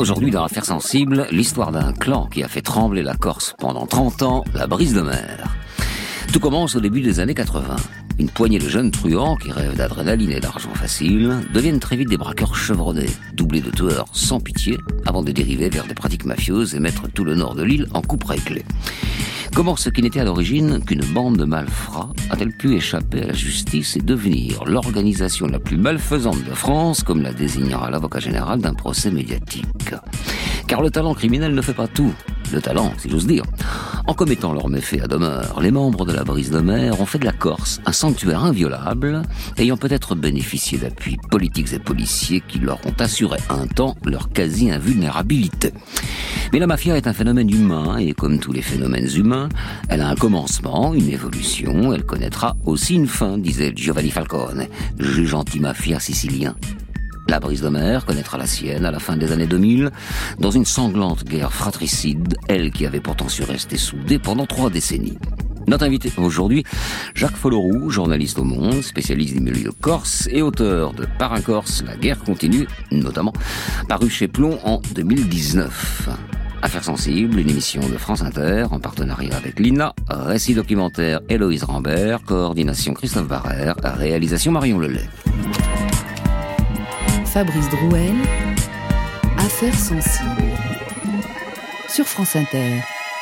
Aujourd'hui, dans Affaires sensibles, l'histoire d'un clan qui a fait trembler la Corse pendant 30 ans, la Brise de Mer. Tout commence au début des années 80. Une poignée de jeunes truands qui rêvent d'adrénaline et d'argent facile deviennent très vite des braqueurs chevronnés, doublés de tueurs sans pitié, avant de dériver vers des pratiques mafieuses et mettre tout le nord de l'île en coupe réglée. Comment ce qui n'était à l'origine qu'une bande de malfrats a-t-elle pu échapper à la justice et devenir l'organisation la plus malfaisante de France, comme la désignera l'avocat général d'un procès médiatique? Car le talent criminel ne fait pas tout. Le talent, si j'ose dire. En commettant leurs méfaits à demeure, les membres de la Brise de Mer ont fait de la Corse un sanctuaire inviolable, ayant peut-être bénéficié d'appuis politiques et policiers qui leur ont assuré un temps leur quasi-invulnérabilité. Mais la mafia est un phénomène humain, et comme tous les phénomènes humains, elle a un commencement, une évolution, elle connaîtra aussi une fin, disait Giovanni Falcone, juge anti-mafia sicilien. La Brise de Mer connaîtra la sienne à la fin des années 2000, dans une sanglante guerre fratricide, elle qui avait pourtant su rester soudée pendant 3 décennies. Notre invité aujourd'hui, Jacques Folloroux, journaliste au Monde, spécialiste des milieux corse et auteur de Par un Corse, la guerre continue, notamment, paru chez Plomb en 2019. Affaires sensibles, une émission de France Inter, en partenariat avec l'INA, récit documentaire Héloïse Rambert, coordination Christophe Barrère, réalisation Marion Lelay. Fabrice Drouel, Affaires sensibles, sur France Inter.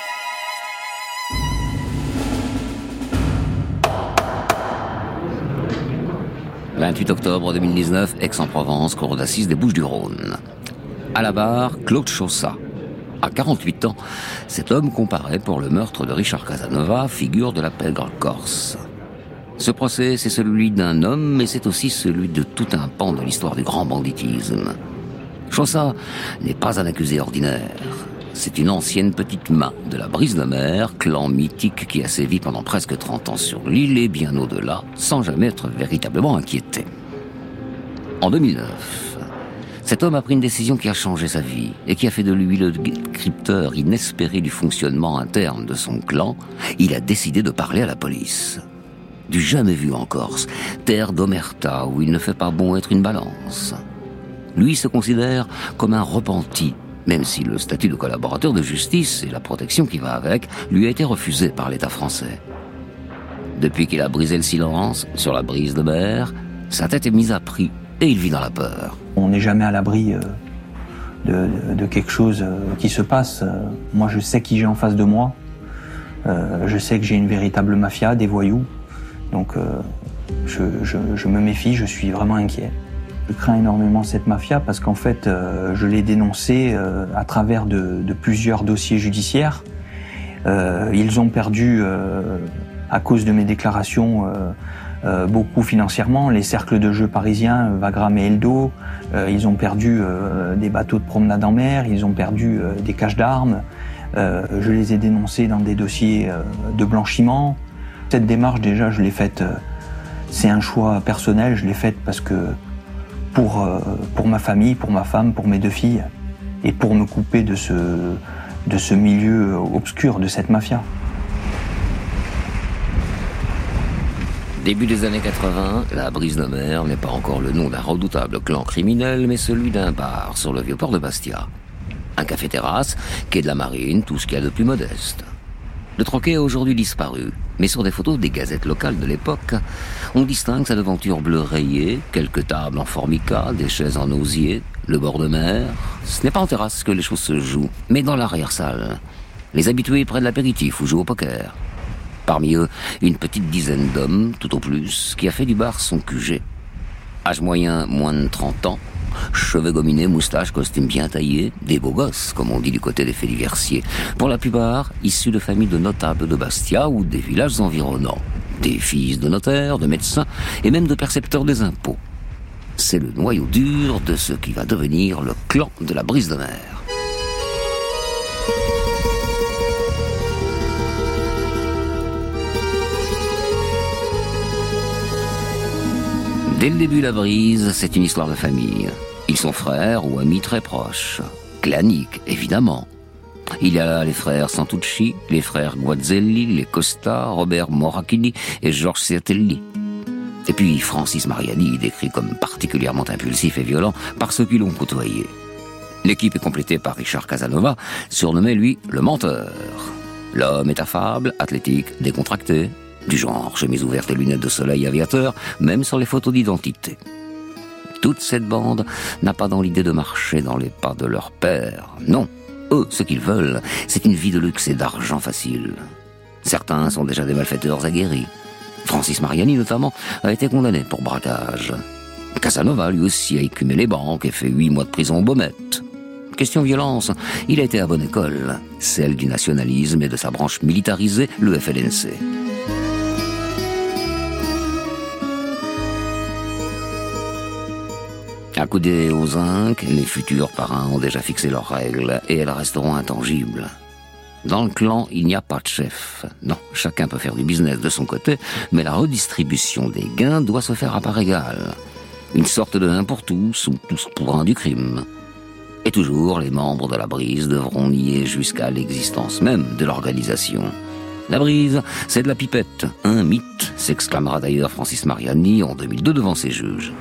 « 28 octobre 2019, Aix-en-Provence, cour d'assises des Bouches-du-Rhône. À la barre, Claude Chaussat. À 48 ans, cet homme comparaît pour le meurtre de Richard Casanova, figure de la pègre corse. Ce procès, c'est celui d'un homme, mais c'est aussi celui de tout un pan de l'histoire du grand banditisme. Chaussat n'est pas un accusé ordinaire. C'est une ancienne petite main de la Brise de Mer, clan mythique qui a sévi pendant presque 30 ans sur l'île et bien au-delà, sans jamais être véritablement inquiété. En 2009, cet homme a pris une décision qui a changé sa vie et qui a fait de lui le décrypteur inespéré du fonctionnement interne de son clan. Il a décidé de parler à la police. Du jamais vu en Corse, terre d'omerta où il ne fait pas bon être une balance. Lui se considère comme un repenti, même si le statut de collaborateur de justice et la protection qui va avec lui a été refusé par l'État français. Depuis qu'il a brisé le silence sur la Brise de Mer, sa tête est mise à prix et il vit dans la peur. On n'est jamais à l'abri de quelque chose qui se passe. Moi, je sais qui j'ai en face de moi. Je sais que j'ai une véritable mafia, des voyous. Donc je me méfie, je suis vraiment inquiet. Je crains énormément cette mafia parce qu'en fait, je l'ai dénoncée à travers de plusieurs dossiers judiciaires. Ils ont perdu, à cause de mes déclarations, beaucoup financièrement. Les cercles de jeux parisiens, Wagram et Eldo, ils ont perdu des bateaux de promenade en mer, ils ont perdu des caches d'armes. Je les ai dénoncés dans des dossiers de blanchiment. Cette démarche, déjà, je l'ai faite, c'est un choix personnel, je l'ai faite parce que pour ma famille, pour ma femme, pour mes 2 filles, et pour me couper de ce milieu obscur, de cette mafia. Début des années 80, la Brise de Mer n'est pas encore le nom d'un redoutable clan criminel, mais celui d'un bar sur le vieux port de Bastia. Un café-terrasse, quai de la Marine, tout ce qu'il y a de plus modeste. Le troquet a aujourd'hui disparu, mais sur des photos des gazettes locales de l'époque, on distingue sa devanture bleue rayée, quelques tables en formica, des chaises en osier, le bord de mer. Ce n'est pas en terrasse que les choses se jouent, mais dans l'arrière-salle. Les habitués prennent l'apéritif ou jouent au poker. Parmi eux, une petite dizaine d'hommes, tout au plus, qui a fait du bar son QG. Âge moyen, moins de 30 ans. Cheveux gominés, moustaches, costumes bien taillés, des beaux gosses, comme on dit du côté des Féliversiers. Pour la plupart, issus de familles de notables de Bastia ou des villages environnants. Des fils de notaires, de médecins et même de percepteurs des impôts. C'est le noyau dur de ce qui va devenir le clan de la Brise de Mer. Dès le début, la Brise, c'est une histoire de famille. Ils sont frères ou amis très proches. Claniques, évidemment. Il y a les frères Santucci, les frères Guazzelli, les Costa, Robert Moracchini et Georges Sertelli. Et puis Francis Mariani, décrit comme particulièrement impulsif et violent par ceux qui l'ont côtoyé. L'équipe est complétée par Richard Casanova, surnommé lui le menteur. L'homme est affable, athlétique, décontracté, du genre chemise ouverte et lunettes de soleil aviateur, même sur les photos d'identité. Toute cette bande n'a pas dans l'idée de marcher dans les pas de leur père. Non, eux, ce qu'ils veulent, c'est une vie de luxe et d'argent facile. Certains sont déjà des malfaiteurs aguerris. Francis Mariani, notamment, a été condamné pour braquage. Casanova, lui aussi, a écumé les banques et fait 8 mois de prison aux Baumettes. Question violence, il a été à bonne école, celle du nationalisme et de sa branche militarisée, le FLNC. Accoudés aux zinc, les futurs parrains ont déjà fixé leurs règles et elles resteront intangibles. Dans le clan, il n'y a pas de chef. Non, chacun peut faire du business de son côté, mais la redistribution des gains doit se faire à part égale. Une sorte de 1 pour tous ou tous pour 1 du crime. Et toujours, les membres de la Brise devront nier jusqu'à l'existence même de l'organisation. La Brise, c'est de la pipette, un mythe, s'exclamera d'ailleurs Francis Mariani en 2002 devant ses juges.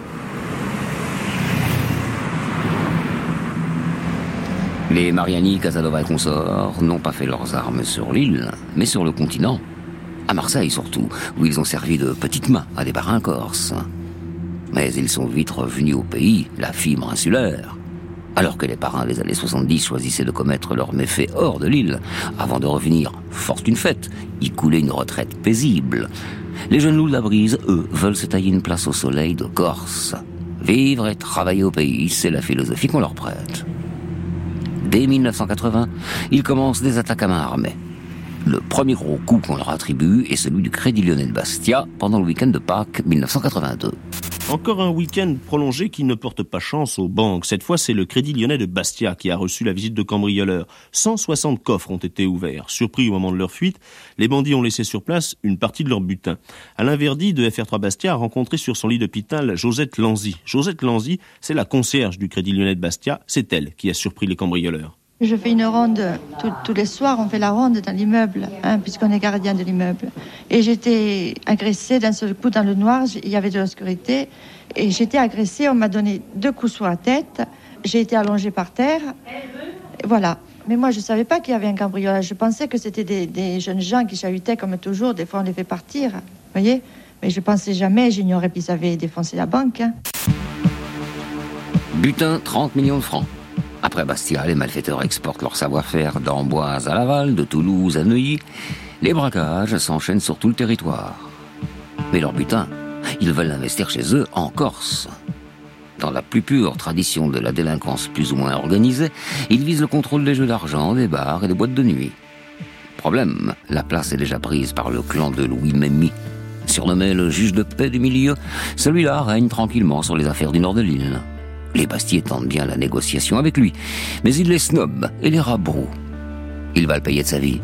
Les Mariani, Casanova et consorts n'ont pas fait leurs armes sur l'île, mais sur le continent. À Marseille surtout, où ils ont servi de petites mains à des barins corses. Mais ils sont vite revenus au pays, la fibre insulaire. Alors que les parrains des années 70 choisissaient de commettre leurs méfaits hors de l'île, avant de revenir, force d'une fête, y couler une retraite paisible. Les jeunes loups de la Brise, eux, veulent se tailler une place au soleil de Corse. Vivre et travailler au pays, c'est la philosophie qu'on leur prête. Dès 1980, ils commencent des attaques à main armée. Le premier gros coup qu'on leur attribue est celui du Crédit Lyonnais de Bastia pendant le week-end de Pâques 1982. Encore un week-end prolongé qui ne porte pas chance aux banques. Cette fois, c'est le Crédit Lyonnais de Bastia qui a reçu la visite de cambrioleurs. 160 coffres ont été ouverts. Surpris au moment de leur fuite, les bandits ont laissé sur place une partie de leur butin. Alain Verdi de FR3 Bastia a rencontré sur son lit d'hôpital Josette Lanzy. Josette Lanzy, c'est la concierge du Crédit Lyonnais de Bastia. C'est elle qui a surpris les cambrioleurs. Je fais une ronde, tous les soirs on fait la ronde dans l'immeuble, puisqu'on est gardien de l'immeuble. Et j'étais agressée d'un seul coup dans le noir, il y avait de l'obscurité, et j'étais agressée, on m'a donné 2 coups sur la tête, j'ai été allongée par terre, et voilà. Mais moi je ne savais pas qu'il y avait un cambriolage, je pensais que c'était des jeunes gens qui chahutaient comme toujours, des fois on les fait partir, vous voyez. Mais je ne pensais jamais, j'ignorais qu'ils avaient défoncé la banque. Butin, 30 millions de francs. Après Bastia, les malfaiteurs exportent leur savoir-faire d'Amboise à Laval, de Toulouse à Neuilly. Les braquages s'enchaînent sur tout le territoire. Mais leur butin, ils veulent investir chez eux en Corse. Dans la plus pure tradition de la délinquance plus ou moins organisée, ils visent le contrôle des jeux d'argent, des bars et des boîtes de nuit. Problème, la place est déjà prise par le clan de Louis Memmi. Surnommé le juge de paix du milieu, celui-là règne tranquillement sur les affaires du nord de l'île. Les Bastiais tentent bien la négociation avec lui, mais il les snobe et les rabroue. Il va le payer de sa vie.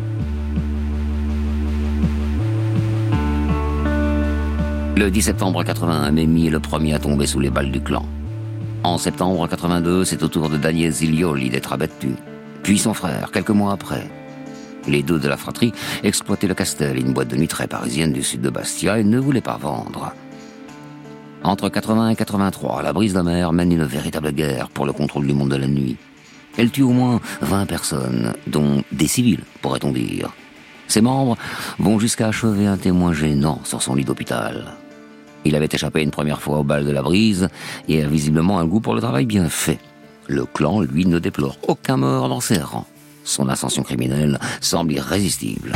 Le 10 septembre 81, Memmi est le premier à tomber sous les balles du clan. En septembre 82, c'est au tour de Daniel Ziglioli d'être abattu. Puis son frère, quelques mois après. Les deux de la fratrie exploitaient le Castel, une boîte de nuit très parisienne du sud de Bastia, et ne voulaient pas vendre. Entre 80 et 83, la Brise de Mer mène une véritable guerre pour le contrôle du monde de la nuit. Elle tue au moins 20 personnes, dont des civils, pourrait-on dire. Ses membres vont jusqu'à achever un témoin gênant sur son lit d'hôpital. Il avait échappé une première fois au bal de la Brise et a visiblement un goût pour le travail bien fait. Le clan, lui, ne déplore aucun mort dans ses rangs. Son ascension criminelle semble irrésistible.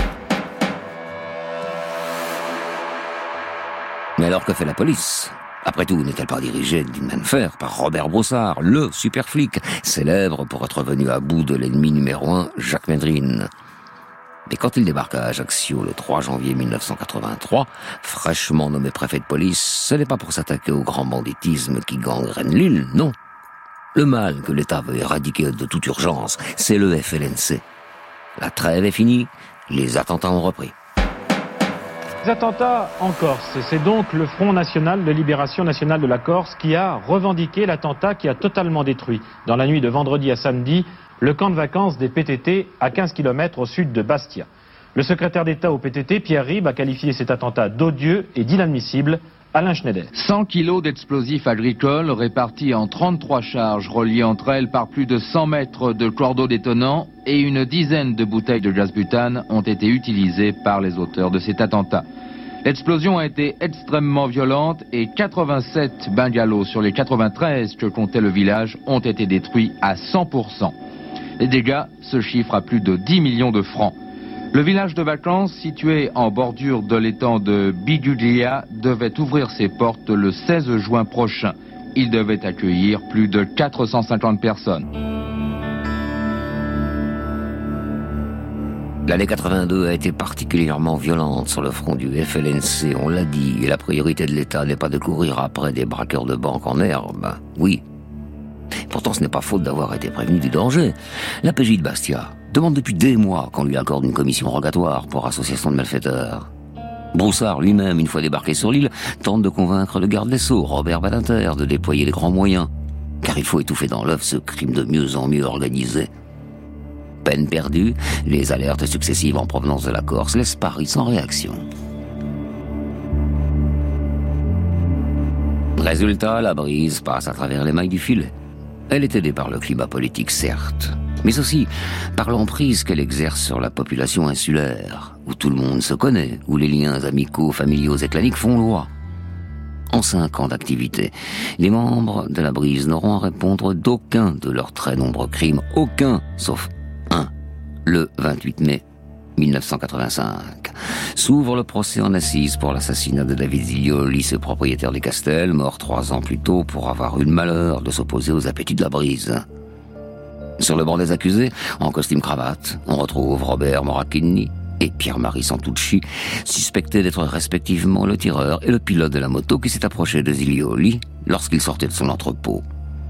Mais alors que fait la police ? Après tout, n'est-elle pas dirigée d'une main de fer par Robert Broussard, le super flic, célèbre pour être venu à bout de l'ennemi numéro 1, Jacques Médrine. Mais quand il débarque à Ajaccio le 3 janvier 1983, fraîchement nommé préfet de police, ce n'est pas pour s'attaquer au grand banditisme qui gangrène l'île, non. Le mal que l'État veut éradiquer de toute urgence, c'est le FLNC. La trêve est finie, les attentats ont repris. Les attentats en Corse, c'est donc le Front National de Libération Nationale de la Corse qui a revendiqué l'attentat qui a totalement détruit, dans la nuit de vendredi à samedi, le camp de vacances des PTT à 15 km au sud de Bastia. Le secrétaire d'État au PTT, Pierre Ribes, a qualifié cet attentat d'odieux et d'inadmissible. Alain Schneider. 100 kilos d'explosifs agricoles répartis en 33 charges reliées entre elles par plus de 100 mètres de cordeaux détonnants et une dizaine de bouteilles de gaz butane ont été utilisées par les auteurs de cet attentat. L'explosion a été extrêmement violente et 87 bungalows sur les 93 que comptait le village ont été détruits à 100%. Les dégâts se chiffrent à plus de 10 millions de francs. Le village de vacances, situé en bordure de l'étang de Biguglia, devait ouvrir ses portes le 16 juin prochain. Il devait accueillir plus de 450 personnes. L'année 82 a été particulièrement violente sur le front du FLNC, on l'a dit, et la priorité de l'État n'est pas de courir après des braqueurs de banque en herbe. Oui. Pourtant, ce n'est pas faute d'avoir été prévenu du danger. La PJ de Bastia demande depuis des mois qu'on lui accorde une commission rogatoire pour association de malfaiteurs. Broussard lui-même, une fois débarqué sur l'île, tente de convaincre le garde des Sceaux, Robert Badinter, de déployer les grands moyens. Car il faut étouffer dans l'œuf ce crime de mieux en mieux organisé. Peine perdue, les alertes successives en provenance de la Corse laissent Paris sans réaction. Résultat, la brise passe à travers les mailles du filet. Elle est aidée par le climat politique, certes, mais aussi par l'emprise qu'elle exerce sur la population insulaire, où tout le monde se connaît, où les liens amicaux, familiaux et claniques font loi. En 5 ans d'activité, les membres de la brise n'auront à répondre d'aucun de leurs très nombreux crimes, aucun, sauf un, le 28 mai 1985. S'ouvre le procès en assises pour l'assassinat de David Zilioli, ce propriétaire des Castels, mort 3 ans plus tôt pour avoir eu le malheur de s'opposer aux appétits de la brise. Sur le banc des accusés, en costume-cravate, on retrouve Robert Moracchini et Pierre-Marie Santucci, suspectés d'être respectivement le tireur et le pilote de la moto qui s'est approché de Zilioli lorsqu'il sortait de son entrepôt.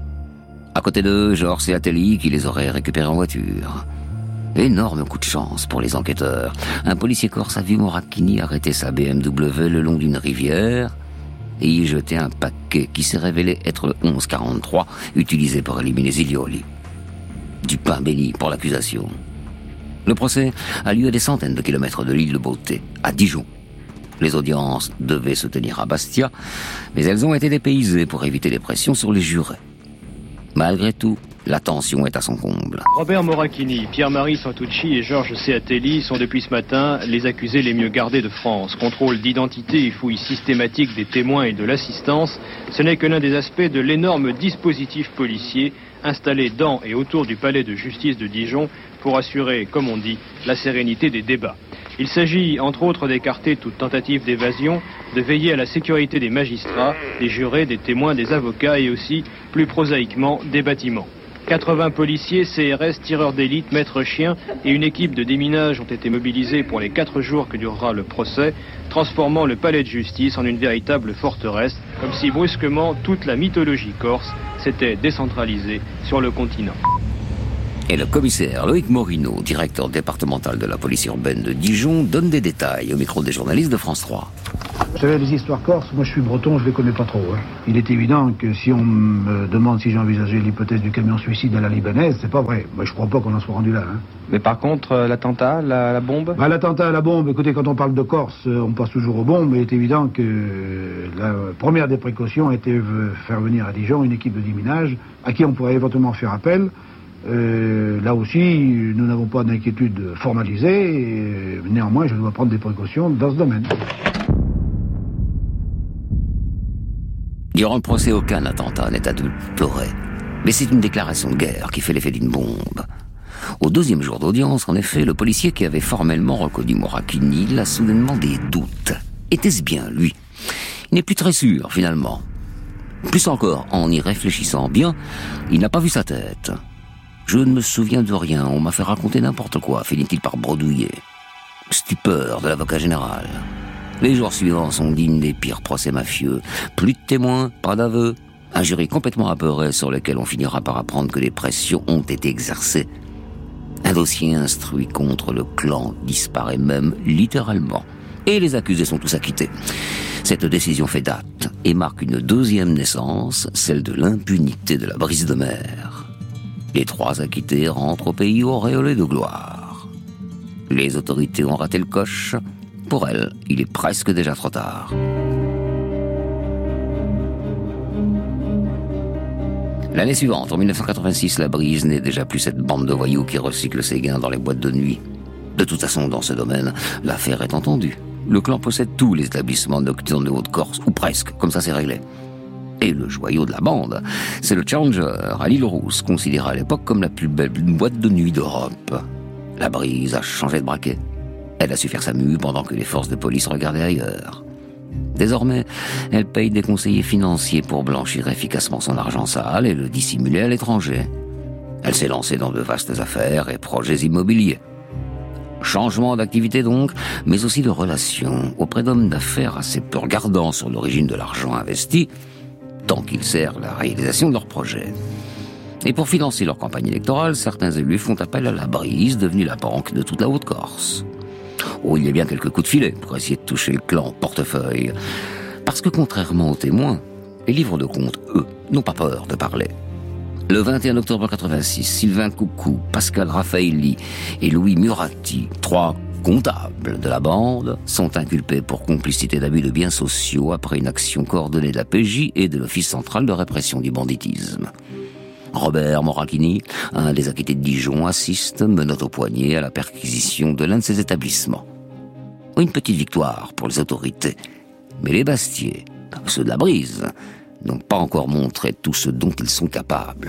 À côté d'eux, Georges et Attali qui les auraient récupérés en voiture. Énorme coup de chance pour les enquêteurs. Un policier corse a vu Moracchini arrêter sa BMW le long d'une rivière et y jeter un paquet qui s'est révélé être le 1143 utilisé pour éliminer Zilioli. Du pain béni pour l'accusation. Le procès a lieu à des centaines de kilomètres de l'île de Beauté, à Dijon. Les audiences devaient se tenir à Bastia, mais elles ont été dépaysées pour éviter les pressions sur les jurés. Malgré tout, la tension est à son comble. Robert Moracchini, Pierre-Marie Santucci et Georges Seatelli sont depuis ce matin les accusés les mieux gardés de France. Contrôle d'identité et fouilles systématiques des témoins et de l'assistance, ce n'est que l'un des aspects de l'énorme dispositif policier installé dans et autour du palais de justice de Dijon pour assurer, comme on dit, la sérénité des débats. Il s'agit, entre autres, d'écarter toute tentative d'évasion, de veiller à la sécurité des magistrats, des jurés, des témoins, des avocats et aussi, plus prosaïquement, des bâtiments. 80 policiers, CRS, tireurs d'élite, maîtres chiens et une équipe de déminage ont été mobilisés pour les 4 jours que durera le procès, transformant le palais de justice en une véritable forteresse, comme si brusquement toute la mythologie corse s'était décentralisée sur le continent. Et le commissaire Loïc Morino, directeur départemental de la police urbaine de Dijon, donne des détails au micro des journalistes de France 3. Vous savez, les histoires corses, moi je suis breton, je les connais pas trop. Il est évident que si on me demande si j'ai envisagé l'hypothèse du camion suicide à la libanaise, c'est pas vrai. Moi je crois pas qu'on en soit rendu là. Mais par contre, l'attentat, la bombe l'attentat à la bombe, écoutez, quand on parle de Corse, on passe toujours aux bombes, mais il est évident que la première des précautions était de faire venir à Dijon une équipe de déminage à qui on pourrait éventuellement faire appel. Là aussi, nous n'avons pas d'inquiétude formalisée, et néanmoins je dois prendre des précautions dans ce domaine. Durant le procès, aucun attentat n'est adultéré. Mais c'est une déclaration de guerre qui fait l'effet d'une bombe. Au 2e jour d'audience, en effet, le policier qui avait formellement reconnu Moracchini a soudainement des doutes. Était-ce bien lui? Il n'est plus très sûr, finalement. Plus encore, en y réfléchissant bien, il n'a pas vu sa tête. Je ne me souviens de rien, on m'a fait raconter n'importe quoi, finit-il par bredouiller. Stupeur de l'avocat général. Les jours suivants sont dignes des pires procès mafieux. Plus de témoins, pas d'aveux. Un jury complètement apeuré sur lequel on finira par apprendre que des pressions ont été exercées. Un dossier instruit contre le clan disparaît même littéralement. Et les accusés sont tous acquittés. Cette décision fait date et marque une 2e naissance, celle de l'impunité de la brise de mer. Les 3 acquittés rentrent au pays auréolés de gloire. Les autorités ont raté le coche. Pour elles, il est presque déjà trop tard. L'année suivante, en 1986, la Brise n'est déjà plus cette bande de voyous qui recycle ses gains dans les boîtes de nuit. De toute façon, dans ce domaine, l'affaire est entendue. Le clan possède tous les établissements nocturnes de Haute-Corse, ou presque, comme ça c'est réglé. Et le joyau de la bande, c'est le Challenger, à l'île Rousse, considéré à l'époque comme la plus belle boîte de nuit d'Europe. La Brise a changé de braquet. Elle a su faire sa mue pendant que les forces de police regardaient ailleurs. Désormais, elle paye des conseillers financiers pour blanchir efficacement son argent sale et le dissimuler à l'étranger. Elle s'est lancée dans de vastes affaires et projets immobiliers. Changement d'activité donc, mais aussi de relations auprès d'hommes d'affaires assez peu regardants sur l'origine de l'argent investi, tant qu'il sert la réalisation de leurs projets. Et pour financer leur campagne électorale, certains élus font appel à la Brise, devenue la banque de toute la Haute-Corse. Oh, il y a bien quelques coups de filet pour essayer de toucher le clan au portefeuille. Parce que contrairement aux témoins, les livres de compte, eux, n'ont pas peur de parler. Le 21 octobre 86, Sylvain Coucou, Pascal Raffaelli et Louis Murati, 3 comptables de la bande, sont inculpés pour complicité d'abus de biens sociaux après une action coordonnée de la PJ et de l'Office central de répression du banditisme. Robert Moracchini, un des acquittés de Dijon, assiste, menotte au poignet, à la perquisition de l'un de ses établissements. Une petite victoire pour les autorités. Mais les Bastiers, ceux de la Brise, n'ont pas encore montré tout ce dont ils sont capables.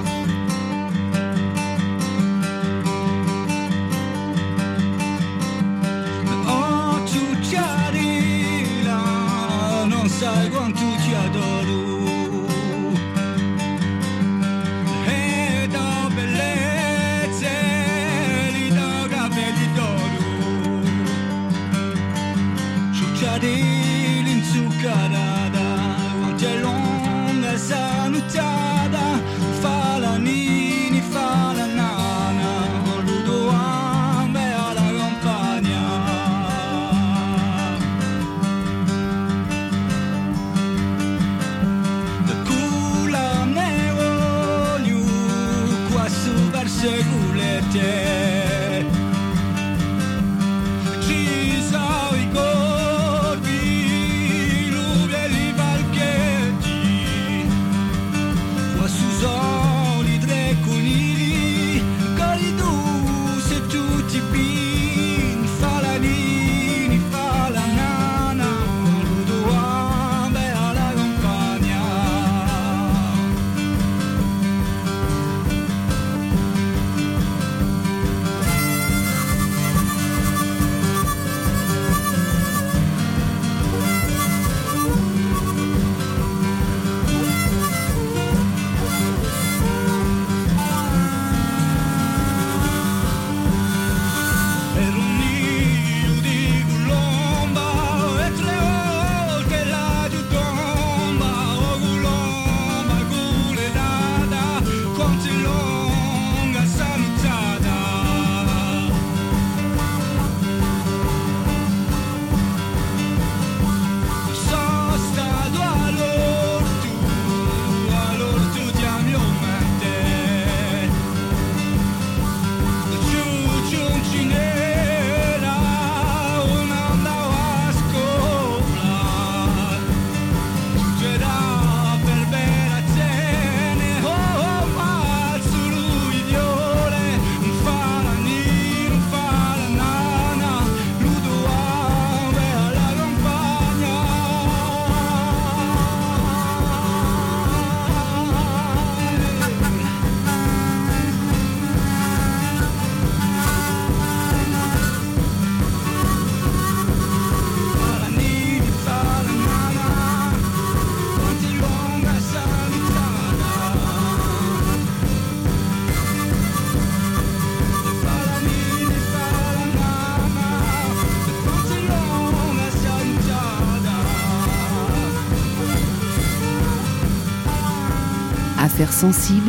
Affaires sensibles,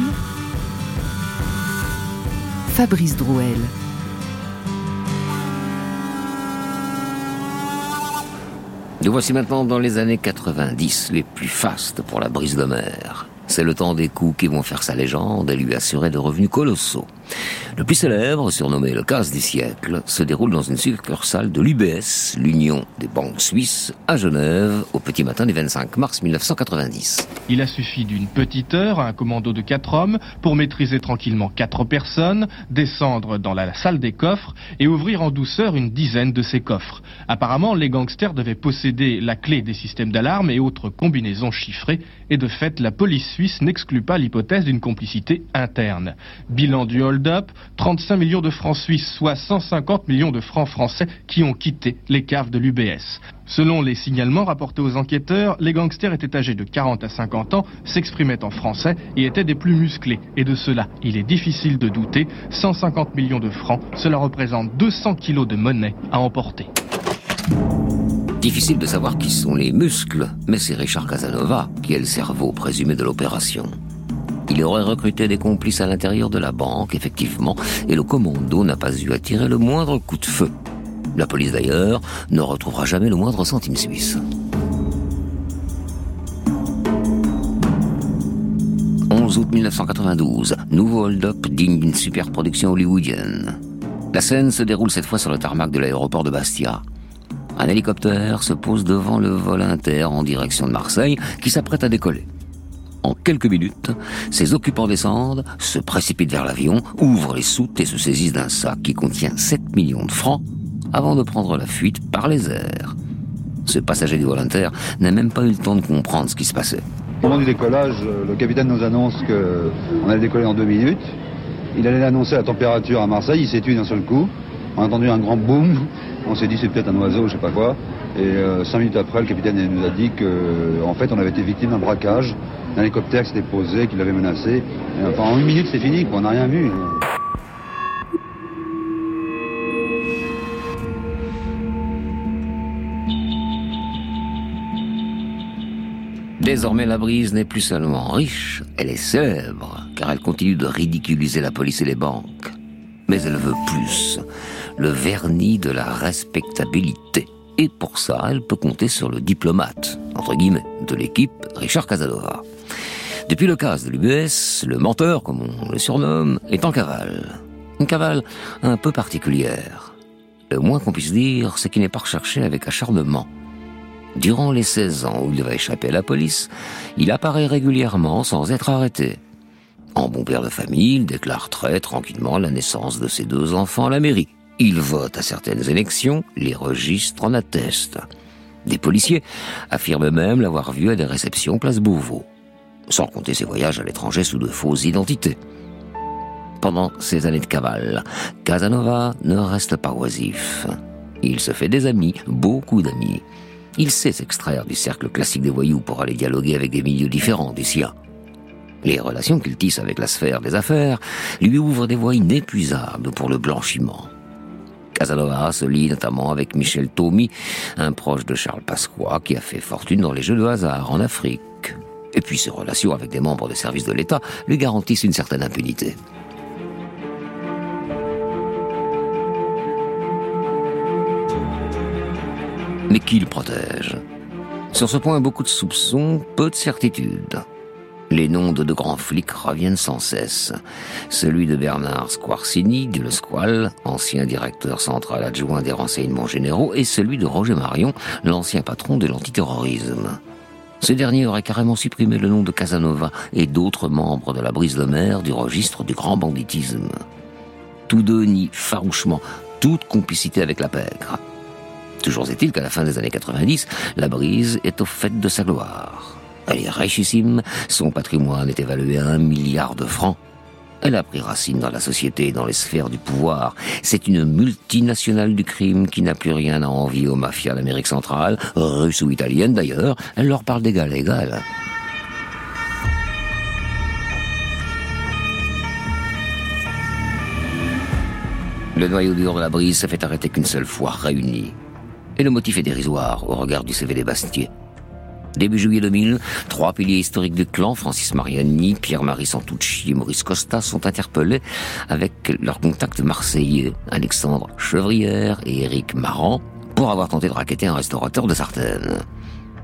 Fabrice Drouel. Nous voici maintenant dans les années 90, les plus fastes pour la Brise de Mer. C'est le temps des coups qui vont faire sa légende et lui assurer de revenus colossaux. Le plus célèbre, surnommé le casse du siècle, se déroule dans une succursale de l'UBS, l'Union des banques suisses, à Genève, au petit matin du 25 mars 1990. Il a suffi d'une petite heure à un commando de 4 hommes pour maîtriser tranquillement 4 personnes, descendre dans la salle des coffres et ouvrir en douceur une dizaine de ces coffres. Apparemment, les gangsters devaient posséder la clé des systèmes d'alarme et autres combinaisons chiffrées, et de fait, la police suisse n'exclut pas l'hypothèse d'une complicité interne. Bilan du hold-up, 35 millions de francs suisses, soit 150 millions de francs français qui ont quitté les caves de l'UBS. Selon les signalements rapportés aux enquêteurs, les gangsters étaient âgés de 40 à 50 ans, s'exprimaient en français et étaient des plus musclés. Et de cela, il est difficile de douter. 150 millions de francs, cela représente 200 kilos de monnaie à emporter. Difficile de savoir qui sont les muscles, mais c'est Richard Casanova qui est le cerveau présumé de l'opération. Il aurait recruté des complices à l'intérieur de la banque, effectivement, et le commando n'a pas eu à tirer le moindre coup de feu. La police, d'ailleurs, ne retrouvera jamais le moindre centime suisse. 11 août 1992, nouveau hold-up digne d'une superproduction hollywoodienne. La scène se déroule cette fois sur le tarmac de l'aéroport de Bastia. Un hélicoptère se pose devant le vol inter en direction de Marseille, qui s'apprête à décoller. En quelques minutes, ses occupants descendent, se précipitent vers l'avion, ouvrent les soutes et se saisissent d'un sac qui contient 7 millions de francs avant de prendre la fuite par les airs. Ce passager du volontaire n'a même pas eu le temps de comprendre ce qui se passait. Au moment du décollage, le capitaine nous annonce qu'on allait décoller en 2 minutes. Il allait annoncer la température à Marseille, il s'est tué d'un seul coup. On a entendu un grand boom, on s'est dit c'est peut-être un oiseau, je sais pas quoi. Et 5 minutes après, le capitaine nous a dit qu'en fait on avait été victime d'un braquage, d'un hélicoptère qui s'était posé, qui l'avait menacé. Et enfin en 1 minute c'est fini, on n'a rien vu. Désormais, la Brise n'est plus seulement riche, elle est célèbre, car elle continue de ridiculiser la police et les banques. Mais elle veut plus, le vernis de la respectabilité. Et pour ça, elle peut compter sur le diplomate, entre guillemets, de l'équipe, Richard Casanova. Depuis le casse de l'UBS, le menteur, comme on le surnomme, est en cavale. Une cavale un peu particulière. Le moins qu'on puisse dire, c'est qu'il n'est pas recherché avec acharnement. Durant les 16 ans où il va échapper à la police, il apparaît régulièrement sans être arrêté. En bon père de famille, il déclare très tranquillement la naissance de ses 2 enfants à la mairie. Il vote à certaines élections, les registres en attestent. Des policiers affirment même l'avoir vu à des réceptions place Beauvau, sans compter ses voyages à l'étranger sous de fausses identités. Pendant ces années de cavale, Casanova ne reste pas oisif. Il se fait des amis, beaucoup d'amis. Il sait s'extraire du cercle classique des voyous pour aller dialoguer avec des milieux différents du sien. Les relations qu'il tisse avec la sphère des affaires lui ouvrent des voies inépuisables pour le blanchiment. Casanova se lie notamment avec Michel Thaumy, un proche de Charles Pasqua qui a fait fortune dans les jeux de hasard en Afrique. Et puis ses relations avec des membres des services de l'État lui garantissent une certaine impunité. Mais qui le protège? Sur ce point, beaucoup de soupçons, peu de certitudes. Les noms de 2 grands flics reviennent sans cesse. Celui de Bernard Squarcini, dit le Squal, ancien directeur central adjoint des renseignements généraux, et celui de Roger Marion, l'ancien patron de l'antiterrorisme. Ce dernier aurait carrément supprimé le nom de Casanova et d'autres membres de la Brise de Mer du registre du grand banditisme. Tous 2 nient farouchement toute complicité avec la pègre. Toujours est-il qu'à la fin des années 90, la Brise est au fait de sa gloire. Elle est richissime, son patrimoine est évalué à 1 milliard de francs. Elle a pris racine dans la société et dans les sphères du pouvoir. C'est une multinationale du crime qui n'a plus rien à envier aux mafias d'Amérique centrale, russes ou italiennes d'ailleurs. Elle leur parle d'égal à égal. Le noyau dur de la Brise s'est fait arrêter qu'une seule fois réuni. Et le motif est dérisoire au regard du CV des Bastiers. Début juillet 2000, 3 piliers historiques du clan, Francis Mariani, Pierre-Marie Santucci et Maurice Costa, sont interpellés avec leurs contacts marseillais, Alexandre Chevrière et Éric Marant, pour avoir tenté de racketter un restaurateur de Sartène.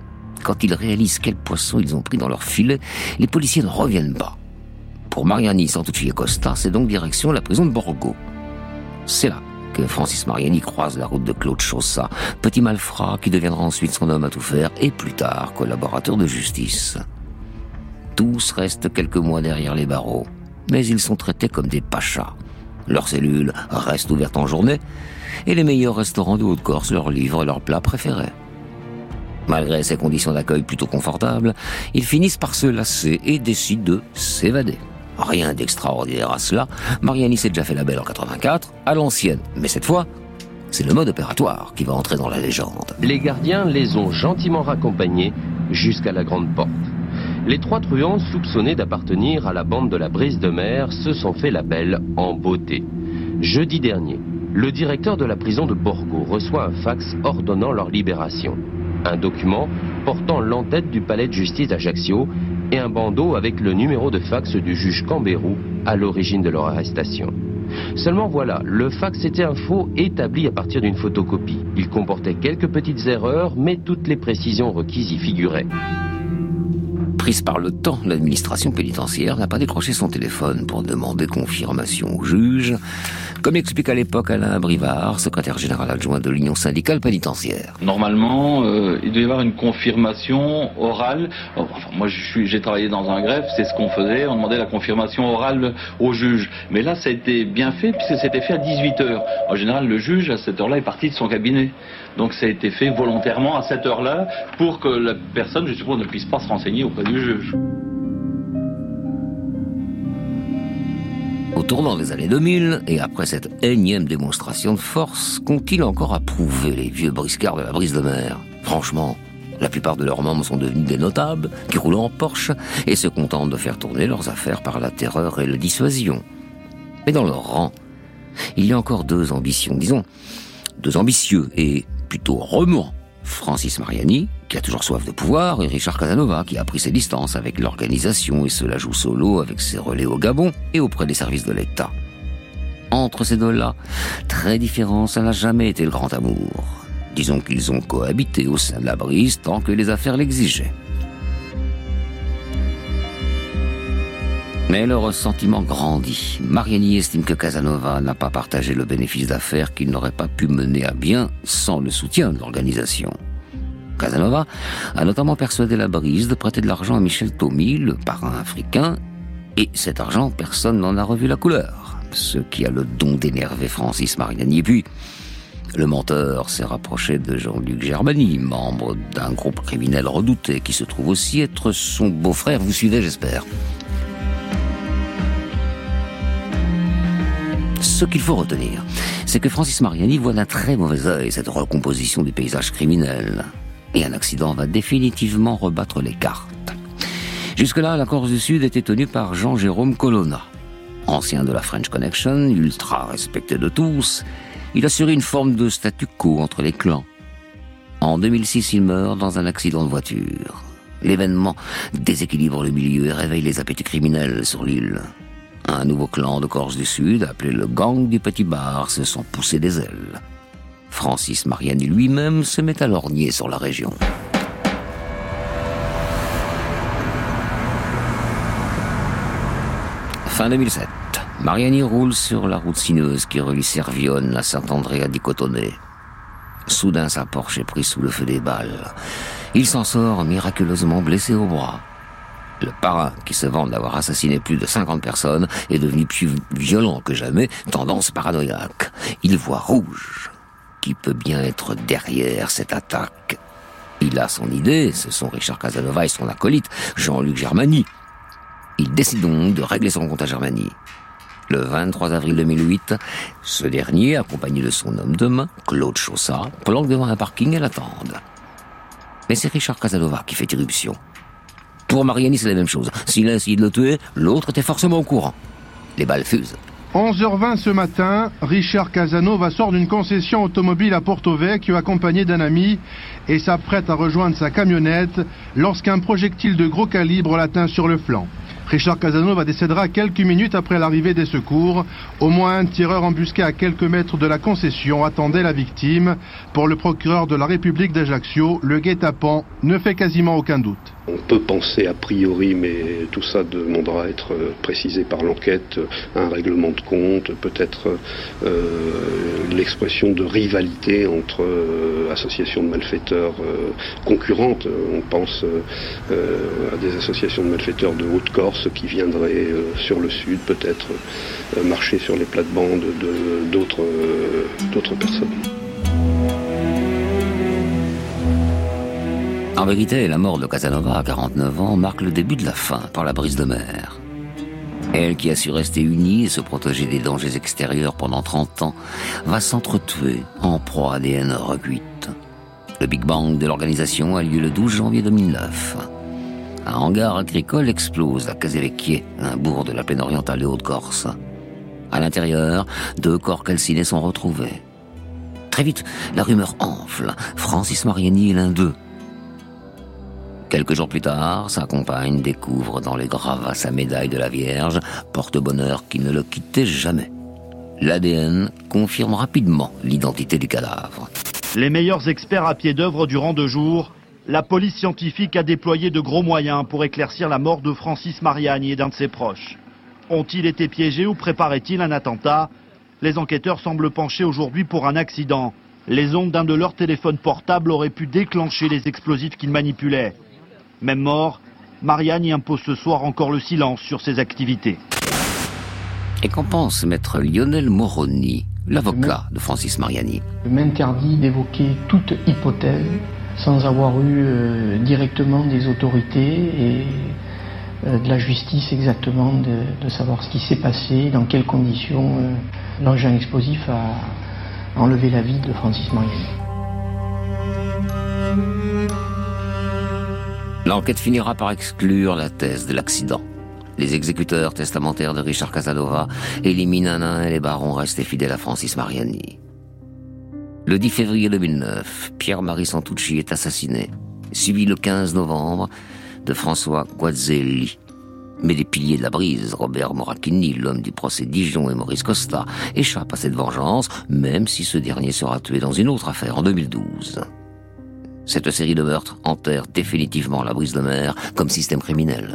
quand ils réalisent quel poisson ils ont pris dans leur filet, les policiers ne reviennent pas. Pour Mariani, Santucci et Costa, c'est donc direction la prison de Borgo. C'est là que Francis Mariani croise la route de Claude Chaussat, petit malfrat qui deviendra ensuite son homme à tout faire et plus tard collaborateur de justice. Tous restent quelques mois derrière les barreaux, mais ils sont traités comme des pachas. Leurs cellules restent ouvertes en journée et les meilleurs restaurants de Haute-Corse leur livrent leurs plats préférés. Malgré ces conditions d'accueil plutôt confortables, ils finissent par se lasser et décident de s'évader. Rien d'extraordinaire à cela, Mariani s'est déjà fait la belle en 84, à l'ancienne, mais cette fois, c'est le mode opératoire qui va entrer dans la légende. Les gardiens les ont gentiment raccompagnés jusqu'à la grande porte. Les 3 truands soupçonnés d'appartenir à la bande de la Brise de Mer se sont fait la belle en beauté. Jeudi dernier, le directeur de la prison de Borgo reçoit un fax ordonnant leur libération. Un document portant l'entête du palais de justice d'Ajaccio et un bandeau avec le numéro de fax du juge Cambérou à l'origine de leur arrestation. Seulement voilà, le fax était un faux établi à partir d'une photocopie. Il comportait quelques petites erreurs, mais toutes les précisions requises y figuraient. Prise par le temps, l'administration pénitentiaire n'a pas décroché son téléphone pour demander confirmation au juge, comme explique à l'époque Alain Brivard, secrétaire général adjoint de l'Union syndicale pénitentiaire. Normalement, il doit y avoir une confirmation orale. Enfin, moi, j'ai travaillé dans un greffe, c'est ce qu'on faisait, on demandait la confirmation orale au juge. Mais là, ça a été bien fait puisque c'était fait à 18h. En général, le juge, à cette heure-là, est parti de son cabinet. Donc ça a été fait volontairement à cette heure-là pour que la personne, je suppose, ne puisse pas se renseigner auprès du juge. Au tournant des années 2000, et après cette énième démonstration de force, qu'ont-ils encore à prouver les vieux briscards de la Brise de Mer? Franchement, la plupart de leurs membres sont devenus des notables, qui roulent en Porsche et se contentent de faire tourner leurs affaires par la terreur et la dissuasion. Mais dans leur rang, il y a encore 2 ambitions, disons, 2 ambitieux et plutôt remuants. Francis Mariani, qui a toujours soif de pouvoir, et Richard Casanova, qui a pris ses distances avec l'organisation et se la joue solo avec ses relais au Gabon et auprès des services de l'État. Entre ces 2-là, très différents, ça n'a jamais été le grand amour. Disons qu'ils ont cohabité au sein de la Brise tant que les affaires l'exigeaient. Mais le ressentiment grandit. Mariani estime que Casanova n'a pas partagé le bénéfice d'affaires qu'il n'aurait pas pu mener à bien sans le soutien de l'organisation. Casanova a notamment persuadé la Brise de prêter de l'argent à Michel Thaumy, le parrain africain, et cet argent, personne n'en a revu la couleur, ce qui a le don d'énerver Francis Mariani. Et puis, le menteur s'est rapproché de Jean-Luc Germany, membre d'un groupe criminel redouté qui se trouve aussi être son beau-frère. Vous suivez, j'espère. Ce qu'il faut retenir, c'est que Francis Mariani voit d'un très mauvais œil cette recomposition du paysage criminel. Et un accident va définitivement rebattre les cartes. Jusque-là, la Corse du Sud était tenue par Jean-Jérôme Colonna. Ancien de la French Connection, ultra respecté de tous, il assurait une forme de statu quo entre les clans. En 2006, il meurt dans un accident de voiture. L'événement déséquilibre le milieu et réveille les appétits criminels sur l'île. Un nouveau clan de Corse du Sud, appelé le Gang du Petit Bar, se sont poussés des ailes. Francis Mariani lui-même se met à lorgner sur la région. Fin 2007, Mariani roule sur la route sinueuse qui relie Servionne à Saint-André à Dicotonnet. Soudain, sa Porsche est prise sous le feu des balles. Il s'en sort miraculeusement blessé au bras. Le parrain, qui se vante d'avoir assassiné plus de 50 personnes, est devenu plus violent que jamais, tendance paranoïaque. Il voit rouge. Qui peut bien être derrière cette attaque? Il a son idée, ce sont Richard Casanova et son acolyte, Jean-Luc Germany. Il décide donc de régler son compte à Germany. Le 23 avril 2008, ce dernier, accompagné de son homme de main, Claude Chaussat, planque devant un parking et l'attendent. Mais c'est Richard Casanova qui fait irruption. Pour Mariani, c'est la même chose. S'il a essayé de le tuer, l'autre était forcément au courant. Les balles fusent. 11h20 ce matin, Richard Casanova sort d'une concession automobile à Porto Vecchio accompagné d'un ami et s'apprête à rejoindre sa camionnette lorsqu'un projectile de gros calibre l'atteint sur le flanc. Richard Casanova décédera quelques minutes après l'arrivée des secours. Au moins un tireur embusqué à quelques mètres de la concession attendait la victime. Pour le procureur de la République d'Ajaccio, le guet-apens ne fait quasiment aucun doute. On peut penser a priori, mais tout ça demandera à être précisé par l'enquête, un règlement de compte, peut-être l'expression de rivalité entre associations de malfaiteurs concurrentes. On pense à des associations de malfaiteurs de Haute-Corse qui viendraient sur le sud, peut-être marcher sur les plates-bandes d'autres personnes. En vérité, la mort de Casanova à 49 ans marque le début de la fin par la brise de mer. Elle, qui a su rester unie et se protéger des dangers extérieurs pendant 30 ans, va s'entretuer en proie à des haines recuites. Le Big Bang de l'organisation a lieu le 12 janvier 2009. Un hangar agricole explose à Casevecchie, un bourg de la plaine orientale de Haute-Corse. À l'intérieur, 2 corps calcinés sont retrouvés. Très vite, la rumeur enfle. Francis Mariani est l'un d'eux. Quelques jours plus tard, sa compagne découvre dans les gravats sa médaille de la Vierge, porte-bonheur qui ne le quittait jamais. L'ADN confirme rapidement l'identité du cadavre. Les meilleurs experts à pied d'œuvre durant 2 jours, la police scientifique a déployé de gros moyens pour éclaircir la mort de Francis Mariani et d'un de ses proches. Ont-ils été piégés ou préparaient-ils un attentat? Les enquêteurs semblent pencher aujourd'hui pour un accident. Les ondes d'un de leurs téléphones portables auraient pu déclencher les explosifs qu'ils manipulaient. Même mort, Mariani impose ce soir encore le silence sur ses activités. Et qu'en pense maître Lionel Moroni, l'avocat de Francis Mariani? Je m'interdis d'évoquer toute hypothèse sans avoir eu directement des autorités et de la justice exactement de savoir ce qui s'est passé, dans quelles conditions l'engin explosif a enlevé la vie de Francis Mariani. L'enquête finira par exclure la thèse de l'accident. Les exécuteurs testamentaires de Richard Casanova éliminent un à un les barons restés fidèles à Francis Mariani. Le 10 février 2009, Pierre-Marie Santucci est assassiné, suivi le 15 novembre de François Guazzelli. Mais les piliers de la brise, Robert Moracchini, l'homme du procès Dijon et Maurice Costa, échappent à cette vengeance, même si ce dernier sera tué dans une autre affaire en 2012. Cette série de meurtres enterre définitivement la brise de mer comme système criminel.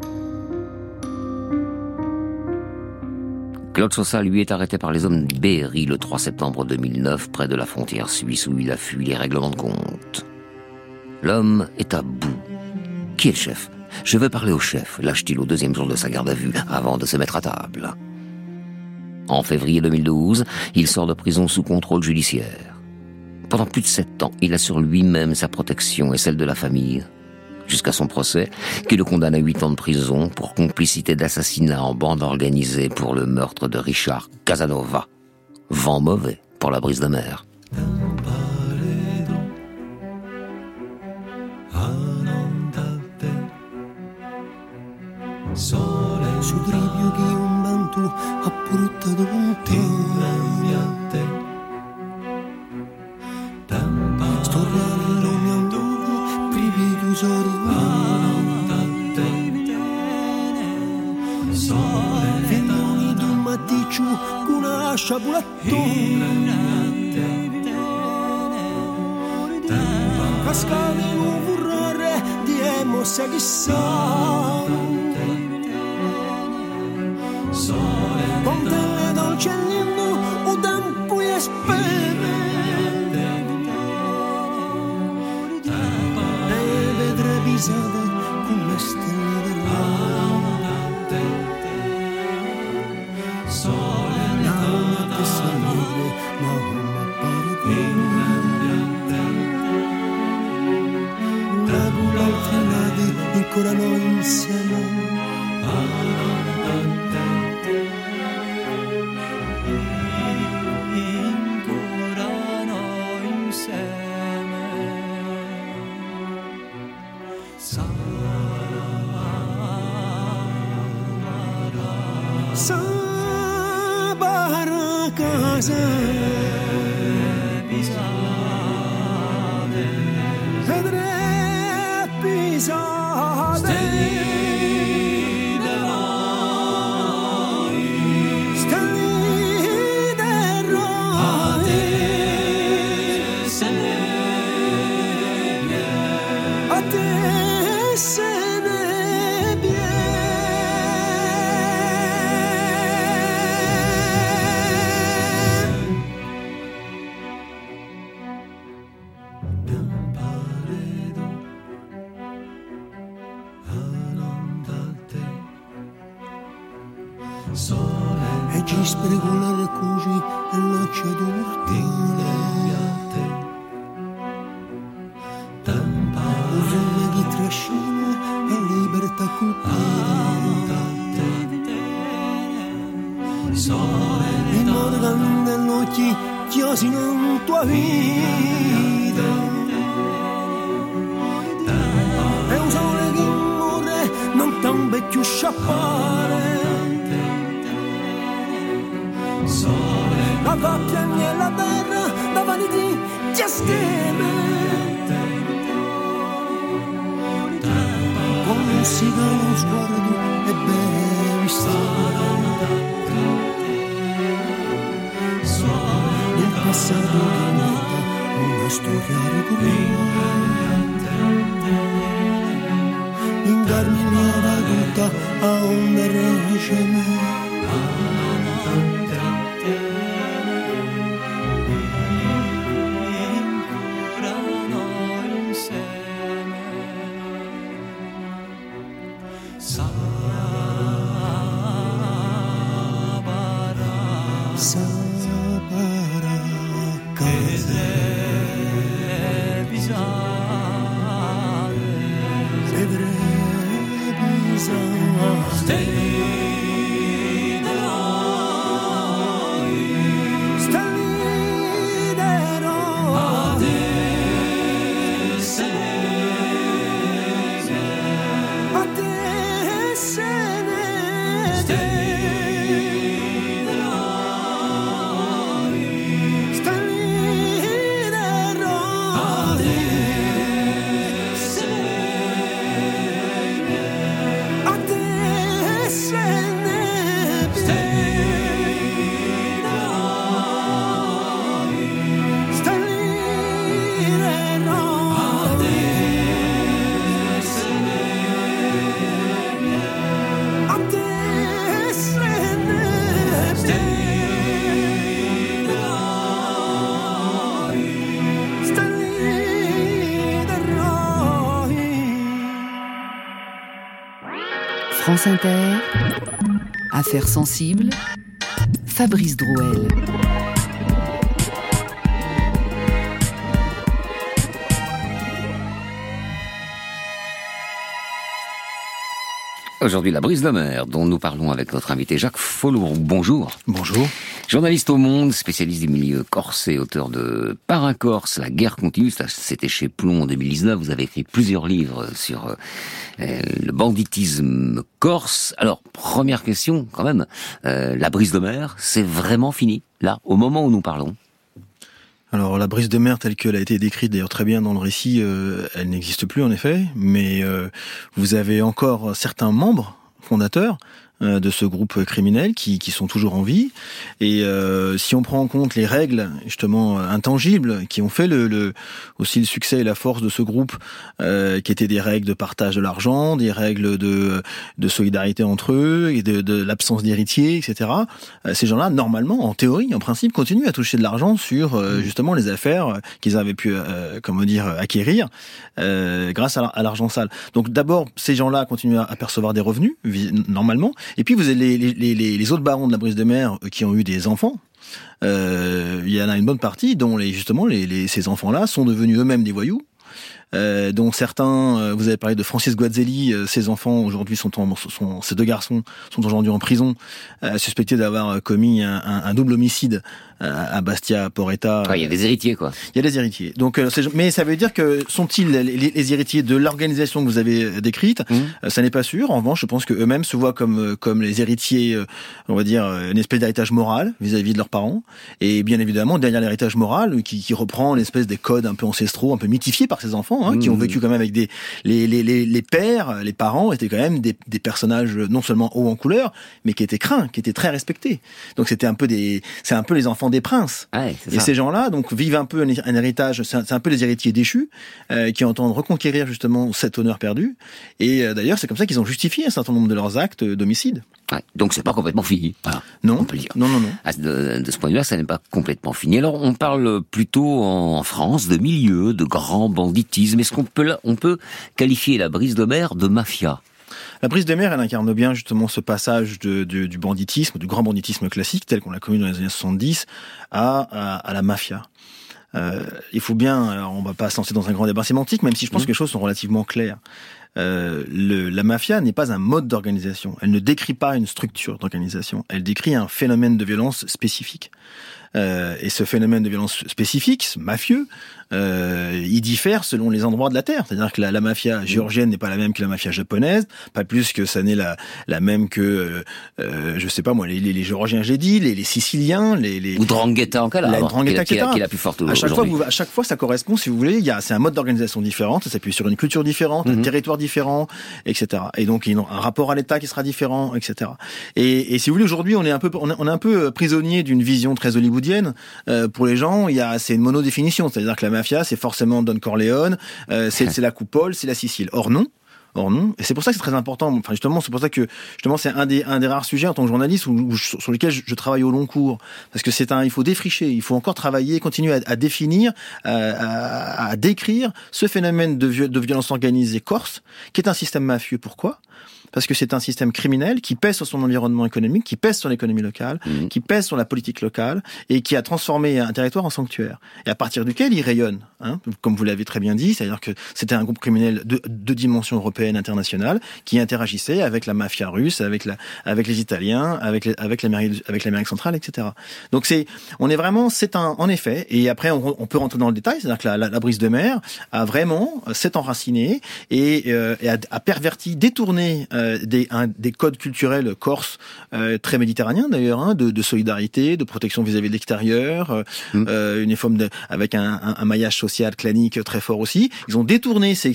Claude Sosa, lui, est arrêté par les hommes de Berry le 3 septembre 2009, près de la frontière suisse où il a fui les règlements de compte. L'homme est à bout. Qui est le chef? Je veux parler au chef, lâche-t-il au 2e jour de sa garde à vue, avant de se mettre à table. En février 2012, il sort de prison sous contrôle judiciaire. Pendant plus de 7 ans, il assure lui-même sa protection et celle de la famille, jusqu'à son procès, qui le condamne à 8 ans de prison pour complicité d'assassinat en bande organisée pour le meurtre de Richard Casanova. Vent mauvais pour la brise de mer. Su trivio che un bantu ha portato con te. Stornare lo mio amore, privi di usare Femmini d'un maticcio con una sciapulattone. Cascare in un furore di emossa chissà. Con te le dolci e lindo o tempo e speme e vedre visate con le stelle dell'alba la una che salire ma una parete da l'altra nadi ancora noi insieme Sabara casa vedre pisate e ci spreco la recuci e lascia d'urtare usume chi trascina e libertà colpita in modo che l'occhi chiosino in tua vita è un sole che muore non t'ambe più sciappare la coppia e la terra davanti di ti astiene con un sigaro sguardo e bevi nel passato che nota una storia ricorrente in garmina tutta a un regime France Inter, Affaires sensibles, Fabrice Drouel. Aujourd'hui, la brise de mer, dont nous parlons avec notre invité Jacques Follon. Bonjour. Bonjour. Journaliste au Monde, spécialiste des milieux corsés, auteur de Parrain Corse, La guerre continue, c'était chez Plomb en 2019. Vous avez écrit plusieurs livres sur le banditisme corse. Alors, première question, quand même, la brise de mer, c'est vraiment fini, là, au moment où nous parlons? Alors la brise de mer telle qu'elle a été décrite d'ailleurs très bien dans le récit, elle n'existe plus en effet, mais vous avez encore certains membres fondateurs de ce groupe criminel qui sont toujours en vie. Et si on prend en compte les règles justement intangibles qui ont fait aussi le succès et la force de ce groupe, qui étaient des règles de partage de l'argent, des règles de solidarité entre eux et de l'absence d'héritiers, etc. Ces gens-là, normalement, en théorie, en principe, continuent à toucher de l'argent sur justement les affaires qu'ils avaient pu, acquérir grâce à l'argent sale. Donc d'abord, ces gens-là continuent à percevoir des revenus normalement. Et puis vous avez les autres barons de la brise de mer qui ont eu des enfants. Il y en a une bonne partie dont ces enfants-là sont devenus eux-mêmes des voyous. Dont certains, vous avez parlé de Francis Guazzelli, ses enfants aujourd'hui ces deux garçons sont aujourd'hui en prison, suspectés d'avoir commis un double homicide à Bastia, Porretta. Il y a des héritiers, quoi. Il y a des héritiers. Donc, mais ça veut dire que sont-ils les héritiers de l'organisation que vous avez décrite? Ça n'est pas sûr. En revanche, je pense que eux-mêmes se voient comme les héritiers, on va dire, une espèce d'héritage moral vis-à-vis de leurs parents. Et bien évidemment, derrière l'héritage moral, qui reprend l'espèce des codes un peu ancestraux, un peu mythifiés par ces enfants, qui ont vécu quand même avec les pères, les parents étaient quand même des personnages non seulement hauts en couleur, mais qui étaient craints, qui étaient très respectés. Donc c'est un peu les enfants des princes. Ouais, et ces gens-là, donc, vivent un peu un héritage, c'est un peu les héritiers déchus, qui entendent reconquérir justement cet honneur perdu. Et d'ailleurs, c'est comme ça qu'ils ont justifié un certain nombre de leurs actes d'homicide. Ouais, donc c'est pas complètement fini. Voilà, non, on peut le dire. Non. De ce point de vue-là, ça n'est pas complètement fini. Alors, on parle plutôt en France de milieux, de grands banditismes. Est-ce qu'on peut qualifier la brise de mer de mafia? La Brise de Mer, elle incarne bien justement ce passage du banditisme, du grand banditisme classique, tel qu'on l'a connu dans les années 70, à la mafia. Il faut bien, alors on va pas se lancer dans un grand débat sémantique, même si je pense que les choses sont relativement claires. La mafia n'est pas un mode d'organisation. Elle ne décrit pas une structure d'organisation. Elle décrit un phénomène de violence spécifique. Et ce phénomène de violence spécifique, mafieux, il diffère selon les endroits de la terre. C'est-à-dire que la mafia géorgienne n'est pas la même que la mafia japonaise, pas plus que ça n'est la même que, je sais pas moi, les Géorgiens, j'ai dit, les Siciliens, ou Drangheta en cas, qui est la plus forte aujourd'hui. À chaque fois, ça correspond, si vous voulez, c'est un mode d'organisation différent, ça s'appuie sur une culture différente, un territoire différent, etc. Et donc, il y a un rapport à l'État qui sera différent, etc. Et si vous voulez, aujourd'hui, on est un peu prisonnier d'une vision très hollywoodienne. Pour les gens, c'est une monodéfinition, c'est-à-dire que la mafia, c'est forcément Don Corleone, c'est la coupole, c'est la Sicile. Or non. Et c'est pour ça que c'est très important. Enfin, justement, c'est pour ça que, c'est un des rares sujets en tant que journaliste sur lequel je travaille au long cours. Parce que il faut défricher, il faut encore travailler, continuer à définir, à décrire ce phénomène de violence organisée corse, qui est un système mafieux. Pourquoi? Parce que c'est un système criminel qui pèse sur son environnement économique, qui pèse sur l'économie locale, qui pèse sur la politique locale et qui a transformé un territoire en sanctuaire. Et à partir duquel il rayonne, comme vous l'avez très bien dit, c'est-à-dire que c'était un groupe criminel de dimension européenne, internationale, qui interagissait avec la mafia russe, avec les Italiens, avec l'Amérique centrale, etc. Donc en effet, et après on peut rentrer dans le détail, c'est-à-dire que la Brise de Mer s'est enracinée et a perverti, détourné des codes culturels corses très méditerranéens d'ailleurs, de solidarité, de protection vis-à-vis de l'extérieur, une forme avec un maillage social clanique très fort aussi. Ils ont détourné ces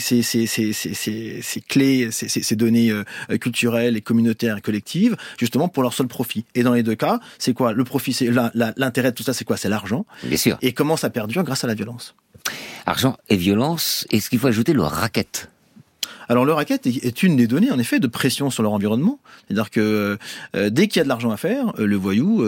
clés, ces données culturelles et communautaires et collectives, justement pour leur seul profit. Et dans les deux cas, c'est quoi le profit? C'est l'intérêt de tout ça, c'est quoi? C'est l'argent. Bien sûr. Et comment ça perdure? Grâce à la violence. Argent et violence. Est-ce qu'il faut ajouter le racket? Alors le racket est une des données en effet de pression sur leur environnement. C'est-à-dire que dès qu'il y a de l'argent à faire, le voyou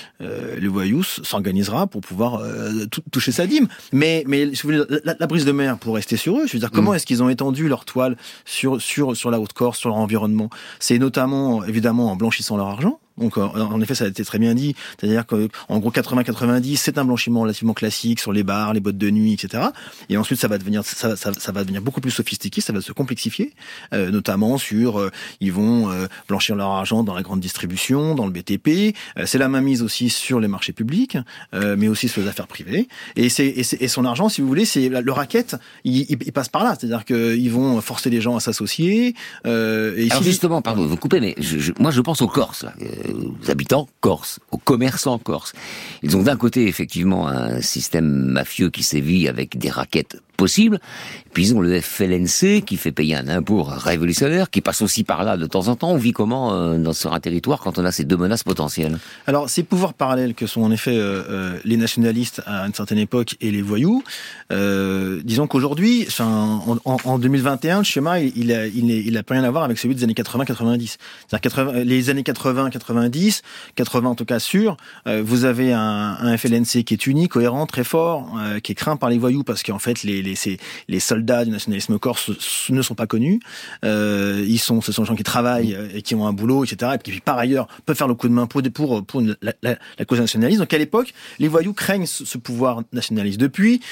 s'organisera pour pouvoir toucher sa dîme. Mais si vous voulez, la Brise de Mer, pour rester sur eux, je veux dire, comment est-ce qu'ils ont étendu leur toile sur la Haute-Corse, sur leur environnement? C'est notamment évidemment en blanchissant leur argent. Donc, en effet, ça a été très bien dit. C'est-à-dire qu'en gros, 80-90, c'est un blanchiment relativement classique sur les bars, les boîtes de nuit, etc. Et ensuite, ça va devenir beaucoup plus sophistiqué, ça va se complexifier, notamment ils vont blanchir leur argent dans la grande distribution, dans le BTP. C'est la mainmise aussi sur les marchés publics, mais aussi sur les affaires privées. Et son argent, si vous voulez, c'est le racket, il passe par là. C'est-à-dire qu'ils vont forcer les gens à s'associer. Alors justement, pardon, vous coupez, mais moi, je pense aux Corses, là. Aux habitants corses, aux commerçants corses. Ils ont d'un côté effectivement un système mafieux qui sévit avec des raquettes possibles, puis ils ont le FLNC qui fait payer un impôt révolutionnaire, qui passe aussi par là de temps en temps. On vit comment sur un territoire quand on a ces deux menaces potentielles? Alors, ces pouvoirs parallèles que sont en effet les nationalistes à une certaine époque et les voyous, disons qu'aujourd'hui, en 2021, le schéma, il a plus rien à voir avec celui des années 80-90. C'est-à-dire les années 80-90, 80 en tout cas sûr, vous avez un FLNC qui est uni, cohérent, très fort, qui est craint par les voyous parce qu'en fait les soldats du nationalisme corse ne sont pas connus. Ce sont des gens qui travaillent et qui ont un boulot, etc. Et qui par ailleurs peuvent faire le coup de main pour la cause nationaliste. Donc à l'époque, les voyous craignent ce pouvoir nationaliste. Depuis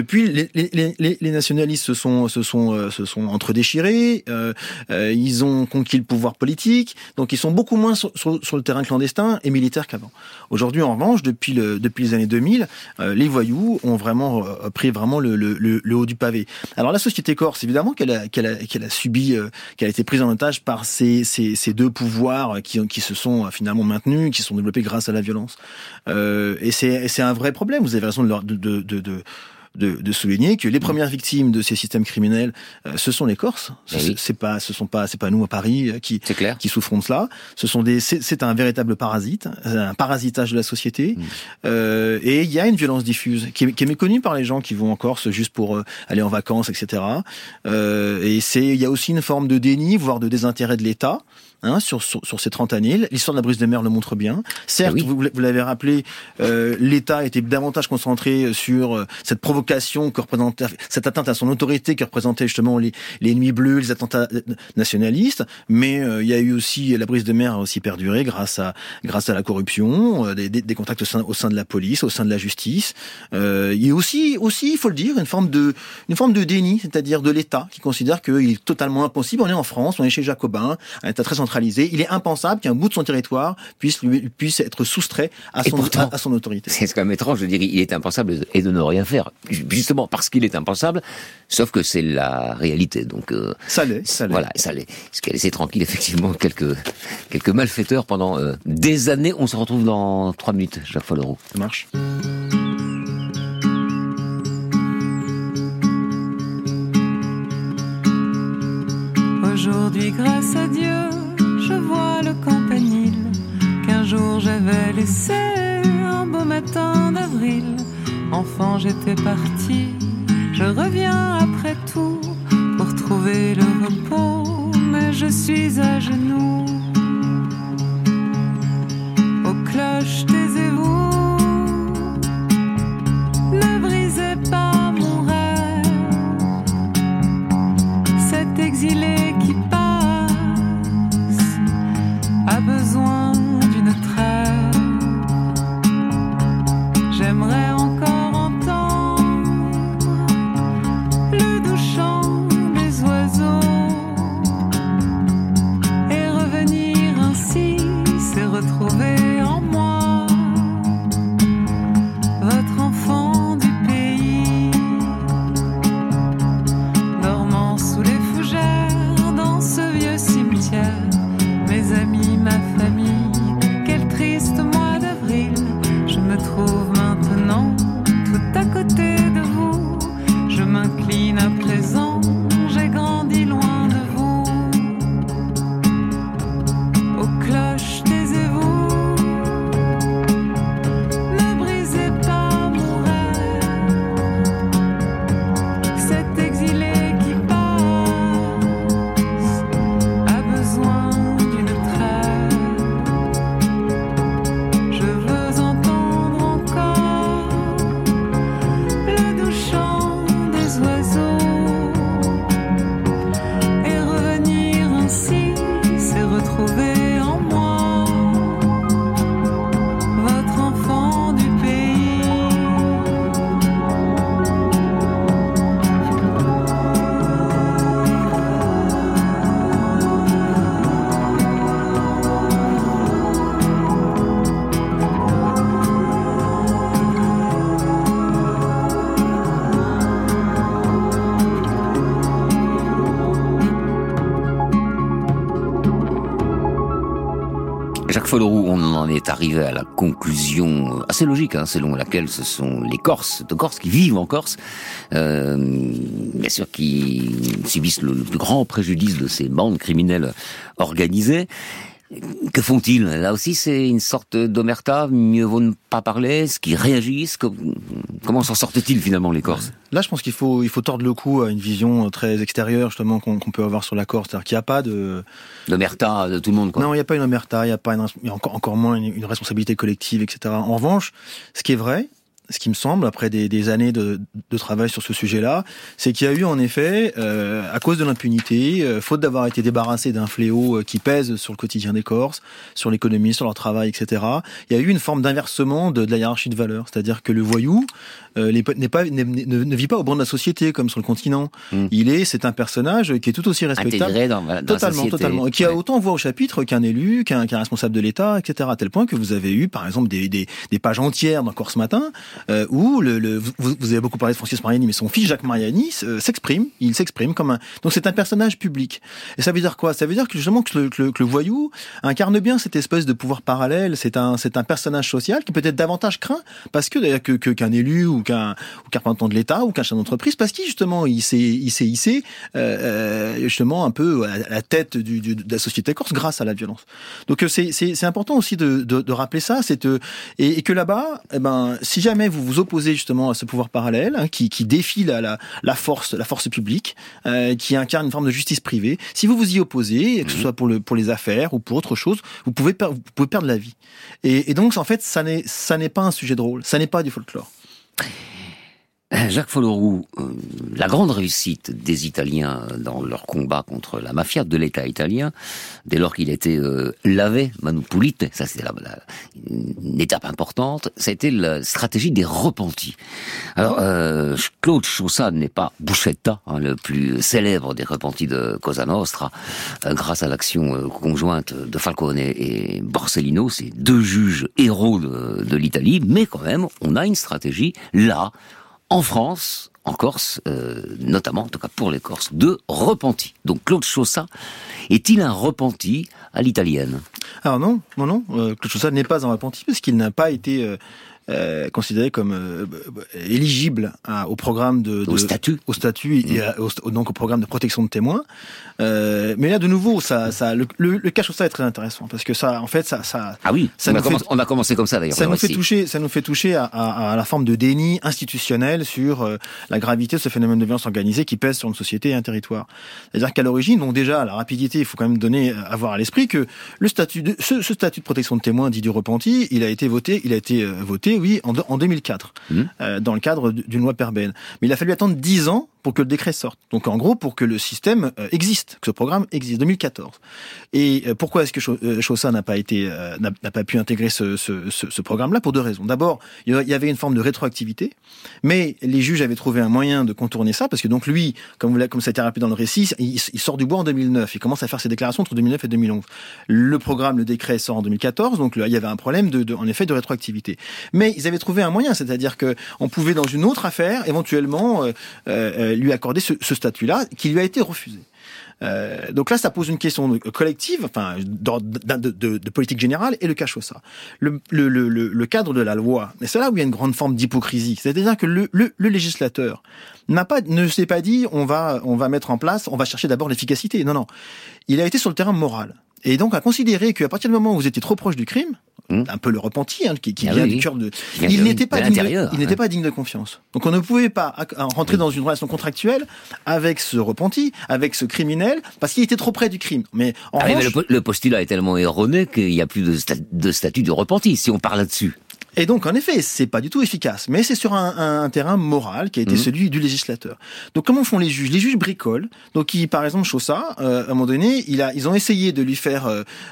les nationalistes se sont entredéchirés. Ils ont conquis le pouvoir politique. Donc ils sont beaucoup moins sur le terrain clandestin et militaire qu'avant. Aujourd'hui, en revanche, depuis les années 2000, les voyous ont vraiment pris le haut du pavé. Alors la société corse, évidemment qu'elle a subi, qu'elle a été prise en otage par ces deux pouvoirs qui se sont finalement maintenus, qui se sont développés grâce à la violence. Et c'est un vrai problème. Vous avez raison de souligner que les premières victimes de ces systèmes criminels, ce sont les Corses. C'est pas nous à Paris qui souffrons de cela. C'est un véritable parasite, un parasitage de la société. Et il y a une violence diffuse qui est méconnue par les gens qui vont en Corse juste pour aller en vacances, etc. Et il y a aussi une forme de déni, voire de désintérêt de l'État. sur ces 30 années. L'histoire de la brise de mer le montre bien. Certes, vous l'avez rappelé, l'État était davantage concentré sur cette provocation que représentait, cette atteinte à son autorité que représentaient justement les nuits bleues, les attentats nationalistes, mais il y a eu aussi, la brise de mer a aussi perduré grâce à la corruption, des contacts au sein de la police, au sein de la justice. Il y a aussi, il faut le dire, une forme de déni, c'est-à-dire de l'État qui considère qu'il est totalement impossible. On est en France, on est chez Jacobin, un État très centralisé. Il est impensable qu'un bout de son territoire puisse être soustrait à son autorité. C'est quand même étrange de dire il est impensable et de ne rien faire. Justement parce qu'il est impensable, sauf que c'est la réalité. Donc ça l'est. Voilà, ça l'est. Ce qui a laissé tranquille effectivement quelques malfaiteurs pendant des années. On se retrouve dans 3 minutes, Jacques Folloroux. Ça marche. Aujourd'hui, grâce à Dieu, je vois le campanile qu'un jour j'avais laissé un beau matin d'avril. Enfant, j'étais partie, je reviens après tout pour trouver le repos, mais je suis à genoux. Aux cloches, taisez-vous, ne brisez pas mon rêve, cet exilé qui passe a besoin d'une trêve. J'aimerais encore entendre le doux chant des oiseaux et revenir ainsi, c'est retrouver en moi votre enfant du pays, dormant sous les fougères dans ce vieux cimetière. Mes amis, ma famille, quel triste mois d'avril. Je me trouve maintenant tout à côté de vous. Je m'incline à présent, j'ai grandi loin de vous. Aux cloches, taisez-vous, ne brisez pas mon rêve, cet exilé qui passe a besoin d'une trêve. Je veux entendre encore le doux chant des oiseaux et revenir ainsi, c'est retrouver en moi votre enfant du pays. Jacques Folloroux, on en est arrivé à la conclusion assez logique, selon laquelle ce sont les Corses de Corse qui vivent en Corse, bien sûr qui subissent le plus grand préjudice de ces bandes criminelles organisées. Que font-ils? Là aussi, c'est une sorte d'omerta, mieux vaut ne pas parler, est-ce qu'ils réagissent? Comment s'en sortent-ils finalement, les Corses? Là, je pense qu'il faut tordre le cou à une vision très extérieure, justement, qu'on peut avoir sur la Corse. C'est-à-dire qu'il n'y a pas d'omerta de tout le monde, quoi. Non, il n'y a pas une omerta, il y a encore moins une responsabilité collective, etc. En revanche, ce qui est vrai, ce qui me semble, après des années de travail sur ce sujet-là, c'est qu'il y a eu en effet, à cause de l'impunité, faute d'avoir été débarrassé d'un fléau qui pèse sur le quotidien des Corses, sur l'économie, sur leur travail, etc., il y a eu une forme d'inversement de la hiérarchie de valeurs. C'est-à-dire que le voyou ne vit pas au banc de la société comme sur le continent. C'est un personnage qui est tout aussi respectable. Intégré dans la société. Totalement. Qui a autant voix au chapitre qu'un élu, qu'un responsable de l'État, etc. À tel point que vous avez eu, par exemple, des pages entières dans Corse Matin, où vous avez beaucoup parlé de Francis Mariani, mais son fils Jacques Mariani s'exprime. Il s'exprime comme donc c'est un personnage public. Et ça veut dire quoi? Ça veut dire que justement que le voyou incarne bien cette espèce de pouvoir parallèle. C'est un personnage social qui peut être davantage craint parce qu'un élu ou qu'un représentant de l'État ou qu'un chef d'entreprise, parce qu'il justement il s'est hissé justement un peu à la tête de la société corse grâce à la violence. Donc c'est important aussi de rappeler ça, et que là-bas, si jamais jamais vous vous opposez justement à ce pouvoir parallèle qui défie la force publique, qui incarne une forme de justice privée, si vous vous y opposez, que ce soit pour les affaires ou pour autre chose, vous pouvez perdre la vie. Et donc en fait, ça n'est pas un sujet drôle, ça n'est pas du folklore. Jacques Folloroux, la grande réussite des Italiens dans leur combat contre la mafia de l'État italien, dès lors qu'il était lavé, Manu Pulite, ça c'était une étape importante, ça a été la stratégie des repentis. Alors, Claude Chaussat n'est pas Buscetta, le plus célèbre des repentis de Cosa Nostra, grâce à l'action conjointe de Falcone et Borsellino, ces deux juges héros de l'Italie, mais quand même, on a une stratégie là, en France, en Corse, notamment, en tout cas pour les Corses, de repentis. Donc Claude Chaussat, est-il un repenti à l'italienne ? Alors non, Claude Chaussat n'est pas un repenti parce qu'il n'a pas été considéré comme éligible au programme au statut et donc au programme de protection de témoins. Mais là de nouveau, le cas Chaussat est très intéressant parce que ça, en fait, ça. Ah oui. On a commencé comme ça d'ailleurs. Ça nous fait toucher à la forme de déni institutionnel sur la gravité de ce phénomène de violence organisée qui pèse sur une société et un territoire. C'est-à-dire qu'à l'origine, donc déjà la rapidité, il faut quand même avoir à l'esprit que ce statut de protection de témoins dit du repenti, il a été voté, oui, en 2004, dans le cadre d'une loi Perben. Mais il a fallu attendre 10 ans pour que le décret sorte. Donc en gros, pour que le système existe, que ce programme existe, 2014. Et pourquoi est-ce que Chaussat n'a pas pu intégrer ce programme-là ? Pour deux raisons. D'abord, il y avait une forme de rétroactivité, mais les juges avaient trouvé un moyen de contourner ça, parce que donc lui, comme ça a été rappelé dans le récit, il sort du bois en 2009, il commence à faire ses déclarations entre 2009 et 2011. Le décret sort en 2014, donc là, il y avait un problème en effet de rétroactivité. Mais ils avaient trouvé un moyen, c'est-à-dire que on pouvait dans une autre affaire éventuellement lui accorder ce statut-là, qui lui a été refusé. Donc là, ça pose une question collective, enfin, de politique générale, et le cas Chaussat. Le cadre de la loi, et c'est là où il y a une grande forme d'hypocrisie. C'est-à-dire que le législateur ne s'est pas dit, on va mettre en place, on va chercher d'abord l'efficacité. Non. Il a été sur le terrain moral. Et donc, à considérer qu'à partir du moment où vous étiez trop proche du crime, un peu le repenti, qui vient du cœur il n'était pas digne de confiance. Donc, on ne pouvait pas rentrer dans une relation contractuelle avec ce repenti, avec ce criminel, parce qu'il était trop près du crime. Mais mais le postulat est tellement erroné qu'il n'y a plus de statut de repenti, si on parle là-dessus. Et donc, en effet, c'est pas du tout efficace, mais c'est sur un terrain moral qui a été celui du législateur. Donc, comment font les juges ? Les juges bricolent. Donc, par exemple, Chaussat, à un moment donné, ils ont essayé de lui faire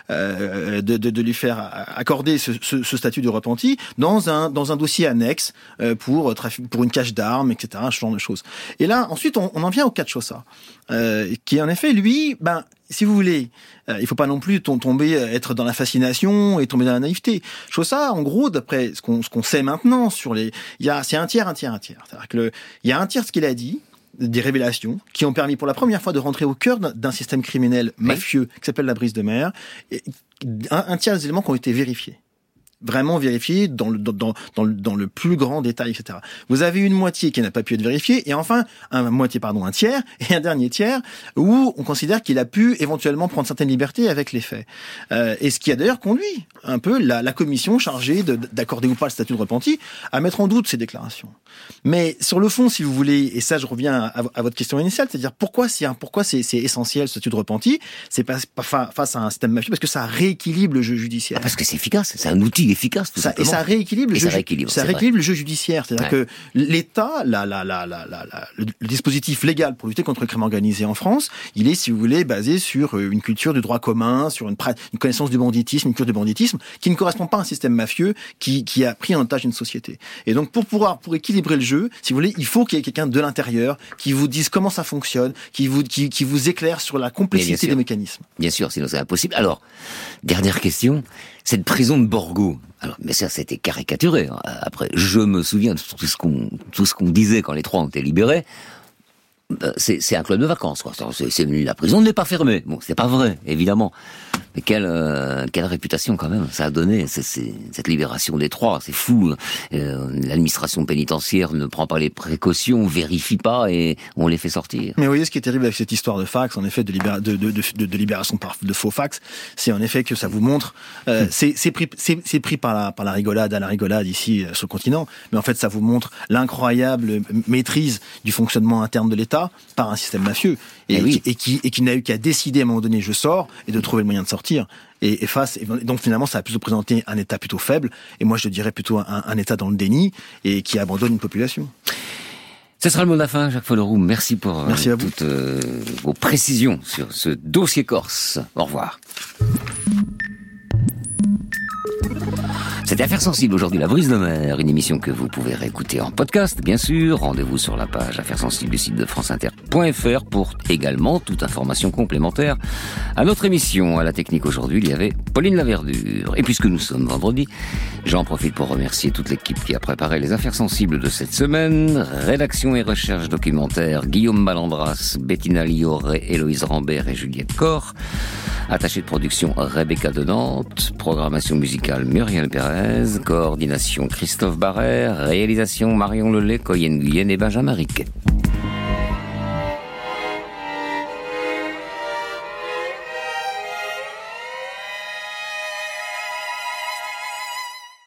accorder ce statut de repenti dans un dossier annexe pour une cache d'armes, etc., ce genre de choses. Et là, ensuite, on en vient au cas de Chaussat, qui en effet, lui, si vous voulez, il faut pas non plus être dans la fascination et tomber dans la naïveté. Chaussat, en gros, d'après ce qu'on sait maintenant c'est un tiers. C'est-à-dire que il y a un tiers de ce qu'il a dit, des révélations qui ont permis pour la première fois de rentrer au cœur d'un système criminel mafieux qui s'appelle la Brise de Mer. Et un tiers des éléments qui ont été vérifiés. Vraiment vérifié dans le plus grand détail, etc. Vous avez une moitié qui n'a pas pu être vérifiée, et enfin un tiers, et un dernier tiers où on considère qu'il a pu éventuellement prendre certaines libertés avec les faits. Et ce qui a d'ailleurs conduit un peu la commission chargée d'accorder ou pas le statut de repenti à mettre en doute ces déclarations. Mais sur le fond, si vous voulez, et ça je reviens à votre question initiale, c'est-à-dire pourquoi c'est essentiel ce statut de repenti, c'est pas face à un système mafieux, parce que ça rééquilibre le jeu judiciaire. Parce que c'est efficace, c'est un outil efficace, tout simplement. Et ça rééquilibre le jeu judiciaire. C'est-à-dire que l'État, le dispositif légal pour lutter contre le crime organisé en France, il est, si vous voulez, basé sur une culture du droit commun, sur une connaissance du banditisme, une culture du banditisme, qui ne correspond pas à un système mafieux qui a pris en otage une société. Et donc, pour équilibrer le jeu, si vous voulez, il faut qu'il y ait quelqu'un de l'intérieur qui vous dise comment ça fonctionne, qui vous éclaire sur la complexité des mécanismes. Bien sûr, sinon c'est impossible. Alors, dernière question. Cette prison de Borgo, alors, mais ça, c'était caricaturé. Après, je me souviens de tout ce qu'on disait quand les trois ont été libérés. c'est un club de vacances, quoi. La prison n'est pas fermée. Bon, c'est pas vrai, évidemment. Mais quelle réputation quand même ça a donné, cette libération des trois, c'est fou. L'administration pénitentiaire ne prend pas les précautions, vérifie pas et on les fait sortir. Mais vous voyez ce qui est terrible avec cette histoire de fax, en effet, de libération de faux fax, c'est en effet que ça vous montre, c'est pris par la rigolade, à la rigolade ici sur le continent, mais en fait ça vous montre l'incroyable maîtrise du fonctionnement interne de l'État par un système mafieux et qui n'a eu qu'à décider à un moment donné je sors et de trouver le moyen de sortir. Et donc finalement ça a plutôt présenté un État plutôt faible, et moi je dirais plutôt un État dans le déni et qui abandonne une population. Ce sera le mot de la fin, Jacques Folloroux. Merci pour toutes vos précisions sur ce dossier corse. Au revoir. C'était Affaires sensibles aujourd'hui, La Brise de Mer, une émission que vous pouvez réécouter en podcast, bien sûr. Rendez-vous sur la page Affaires sensibles du site de franceinter.fr pour également toute information complémentaire à notre émission. À la technique aujourd'hui, il y avait Pauline Laverdure. Et puisque nous sommes vendredi, j'en profite pour remercier toute l'équipe qui a préparé les Affaires sensibles de cette semaine. Rédaction et recherche documentaire, Guillaume Malandras, Bettina Lioré, Héloïse Rambert et Juliette Corr. Attachée de production, Rebecca de Nantes. Programmation musicale, Muriel Pérez. Coordination, Christophe Barrère. Réalisation, Marion Lelay, Coyenne Guyenne et Benjamin Riquet.